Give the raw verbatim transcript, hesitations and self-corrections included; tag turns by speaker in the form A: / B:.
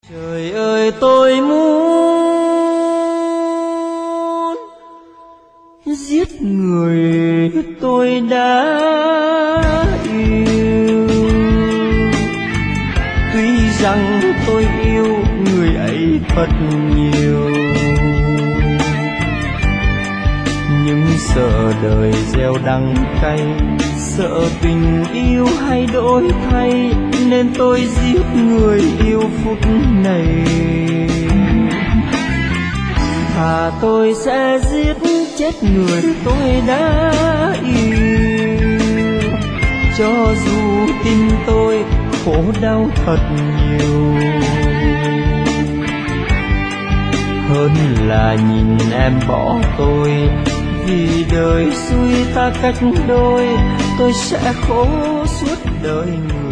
A: Trời ơi tôi muốn giết người tôi đã yêu, tuy rằng tôi yêu người ấy thật nhiều, nhưng sợ đời gieo đắng cay, sợ tình yêu hay đổi thay, nên tôi giết người yêu phút này. Thà tôi sẽ giết chết người tôi đã yêu, cho dù tim tôi khổ đau thật nhiều, hơn là nhìn em bỏ tôi. Vì đời xui ta cách đôi, tôi sẽ khổ suốt đời người.